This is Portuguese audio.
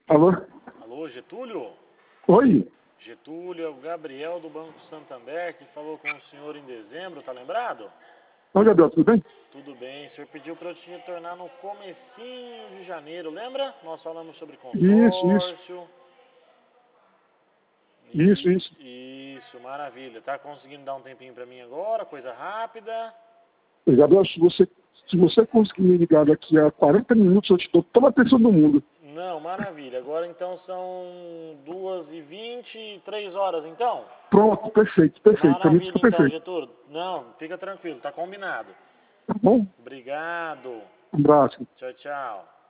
Alô? Alô, Getúlio? Oi? Getúlio, é o Gabriel do Banco Santander, que falou com o senhor em dezembro, tá lembrado? Oi, Gabriel, tudo bem? Tudo bem, o senhor pediu para eu te retornar no comecinho de janeiro, lembra? Nós falamos sobre Isso. consórcio. Isso. Isso, maravilha. Tá conseguindo dar um tempinho para mim agora, coisa rápida? Oi, Gabriel, se você conseguir me ligar daqui a 40 minutos, eu te dou toda a atenção do mundo. Não, maravilha. Agora então são 2h20, 3 horas então? Pronto, perfeito. Pra mim Maravilha fica então, perfeito. Getúlio. Não, fica tranquilo, tá combinado. Tá bom? Obrigado. Um abraço. Tchau, tchau.